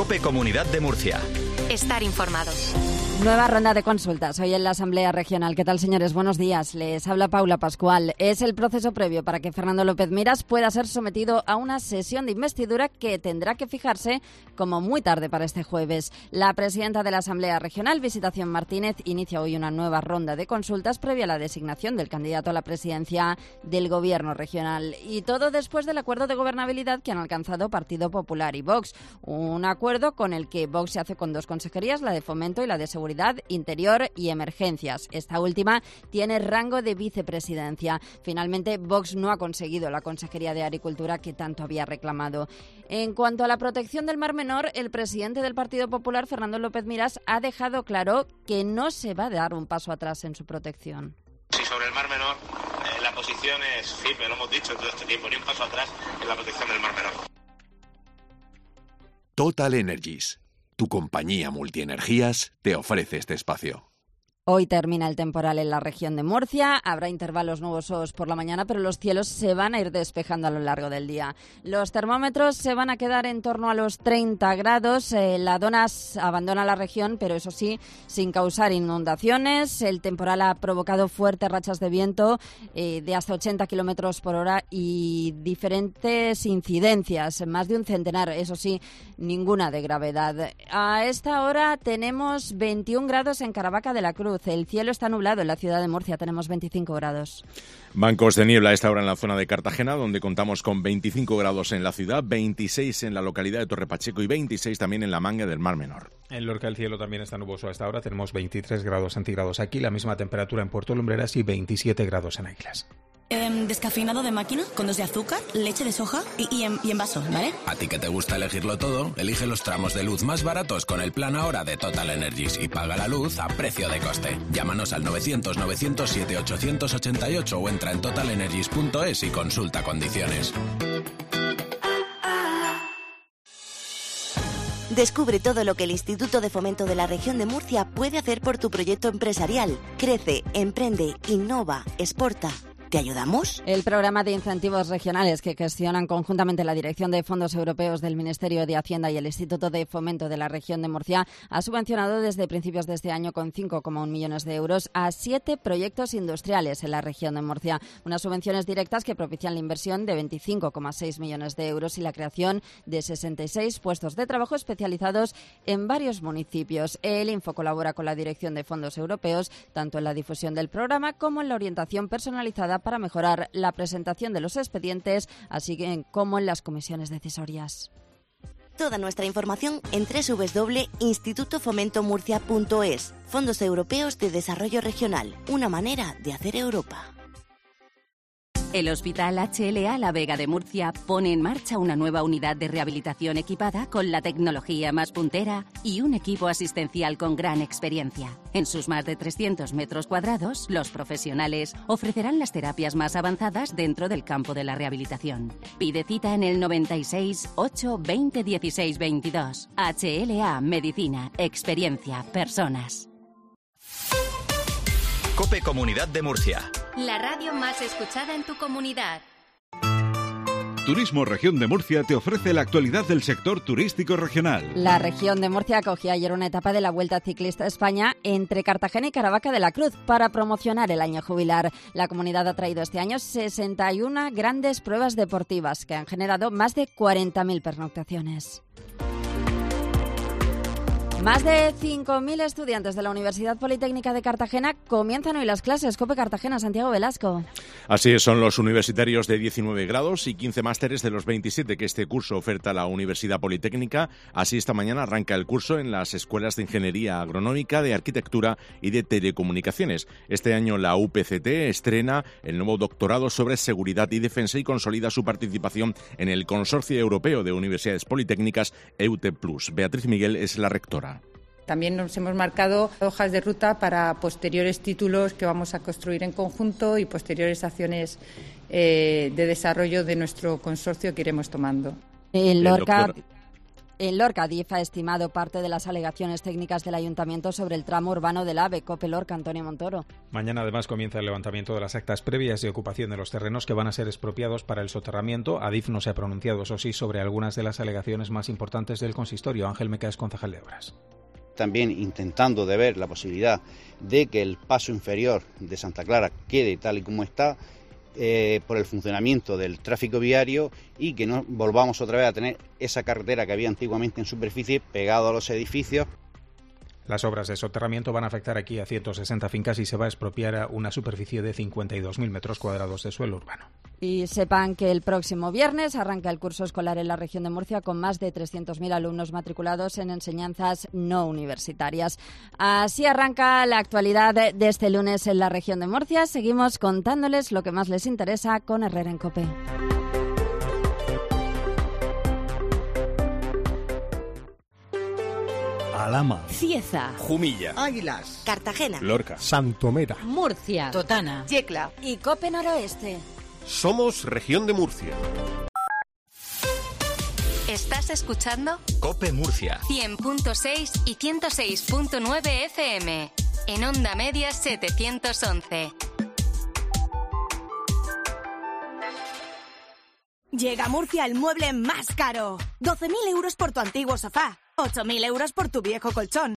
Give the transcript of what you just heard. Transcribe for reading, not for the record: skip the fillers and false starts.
COPE Comunidad de Murcia. Estar informado. Nueva ronda de consultas hoy en la Asamblea Regional. ¿Qué tal, señores? Buenos días. Les habla Paula Pascual. Es el proceso previo para que Fernando López Miras pueda ser sometido a una sesión de investidura que tendrá que fijarse como muy tarde para este jueves. La presidenta de la Asamblea Regional, Visitación Martínez, inicia hoy una nueva ronda de consultas previa a la designación del candidato a la presidencia del Gobierno regional. Y todo después del acuerdo de gobernabilidad que han alcanzado Partido Popular y Vox. Un acuerdo con el que Vox se hace con dos consejerías, la de Fomento y la de Seguridad Interior y Emergencias. Esta última tiene rango de vicepresidencia. Finalmente, Vox no ha conseguido la Consejería de Agricultura que tanto había reclamado. En cuanto a la protección del Mar Menor, el presidente del Partido Popular, Fernando López Miras, ha dejado claro que no se va a dar un paso atrás en su protección. Sí, sobre el Mar Menor, la posición es firme, lo hemos dicho todo este tiempo, ni un paso atrás en la protección del Mar Menor. Total Energies, tu compañía multienergías, te ofrece este espacio. Hoy termina el temporal en la región de Murcia, habrá intervalos nubosos por la mañana, pero los cielos se van a ir despejando a lo largo del día. Los termómetros se van a quedar en torno a los 30 grados, la DONAS abandona la región, pero eso sí, sin causar inundaciones. El temporal ha provocado fuertes rachas de viento de hasta 80 kilómetros por hora y diferentes incidencias, más de un centenar, eso sí, ninguna de gravedad. A esta hora tenemos 21 grados en Caravaca de la Cruz. El cielo está nublado en la ciudad de Murcia, tenemos 25 grados. Bancos de niebla a esta hora en la zona de Cartagena, donde contamos con 25 grados en la ciudad, 26 en la localidad de Torre Pacheco y 26 también en la Manga del Mar Menor. En Lorca el cielo también está nuboso a esta hora, tenemos 23 grados centígrados aquí, la misma temperatura en Puerto Lumbreras y 27 grados en Aiglas. Descafeinado de máquina, con 2 de azúcar, leche de soja y en vaso, ¿vale? A ti que te gusta elegirlo todo, elige los tramos de luz más baratos con el plan ahora de Total Energies y paga la luz a precio de coste. Llámanos al 900-907-888 o entra en totalenergies.es y consulta condiciones. Descubre todo lo que el Instituto de Fomento de la Región de Murcia puede hacer por tu proyecto empresarial. Crece, emprende, innova, exporta. ¿Te ayudamos? El programa de incentivos regionales que gestionan conjuntamente la Dirección de Fondos Europeos del Ministerio de Hacienda y el Instituto de Fomento de la Región de Murcia ha subvencionado desde principios de este año con 5,1 millones de euros a 7 proyectos industriales en la región de Murcia. Unas subvenciones directas que propician la inversión de 25,6 millones de euros y la creación de 66 puestos de trabajo especializados en varios municipios. El Info colabora con la Dirección de Fondos Europeos tanto en la difusión del programa como en la orientación personalizada para mejorar la presentación de los expedientes, así como en las comisiones decisorias. Toda nuestra información en www.institutofomentomurcia.es. Fondos Europeos de Desarrollo Regional, una manera de hacer Europa. El Hospital HLA La Vega de Murcia pone en marcha una nueva unidad de rehabilitación equipada con la tecnología más puntera y un equipo asistencial con gran experiencia. En sus más de 300 metros cuadrados, los profesionales ofrecerán las terapias más avanzadas dentro del campo de la rehabilitación. Pide cita en el 96 8 20 16 22. HLA Medicina, experiencia, personas. COPE Comunidad de Murcia. La radio más escuchada en tu comunidad. Turismo Región de Murcia te ofrece la actualidad del sector turístico regional. La región de Murcia acogió ayer una etapa de la Vuelta Ciclista España entre Cartagena y Caravaca de la Cruz para promocionar el año jubilar. La comunidad ha traído este año 61 grandes pruebas deportivas que han generado más de 40.000 pernoctaciones. Más de 5.000 estudiantes de la Universidad Politécnica de Cartagena comienzan hoy las clases. COPE Cartagena, Santiago Velasco. Así es, son los universitarios de 19 grados y 15 másteres de los 27 que este curso oferta la Universidad Politécnica. Así esta mañana arranca el curso en las escuelas de Ingeniería Agronómica, de Arquitectura y de Telecomunicaciones. Este año la UPCT estrena el nuevo doctorado sobre Seguridad y Defensa y consolida su participación en el Consorcio Europeo de Universidades Politécnicas EUTE+. Beatriz Miguel es la rectora. También nos hemos marcado hojas de ruta para posteriores títulos que vamos a construir en conjunto y posteriores acciones de desarrollo de nuestro consorcio que iremos tomando. Lorca, En Lorca, Adif ha estimado parte de las alegaciones técnicas del Ayuntamiento sobre el tramo urbano del AVE. COPE Lorca, Antonio Montoro. Mañana además comienza el levantamiento de las actas previas de ocupación de los terrenos que van a ser expropiados para el soterramiento. Adif no se ha pronunciado, eso sí, sobre algunas de las alegaciones más importantes del consistorio. Ángel Meca es concejal de Obras. También intentando de ver la posibilidad de que el paso inferior de Santa Clara quede tal y como está, por el funcionamiento del tráfico viario, y que no volvamos otra vez a tener esa carretera que había antiguamente en superficie pegado a los edificios. Las obras de soterramiento van a afectar aquí a 160 fincas y se va a expropiar una superficie de 52.000 metros cuadrados de suelo urbano. Y sepan que el próximo viernes arranca el curso escolar en la región de Murcia con más de 300.000 alumnos matriculados en enseñanzas no universitarias. Así arranca la actualidad de este lunes en la región de Murcia. Seguimos contándoles lo que más les interesa con Herrera en COPE. Alhama, Cieza, Jumilla, Águilas, Cartagena, Lorca, Santomera, Murcia, Totana, Yecla y COPE Noroeste. Somos Región de Murcia. ¿Estás escuchando? COPE Murcia. 100.6 y 106.9 FM. En onda media 711. Llega a Murcia el mueble más caro. 12.000 euros por tu antiguo sofá. 8.000 euros por tu viejo colchón.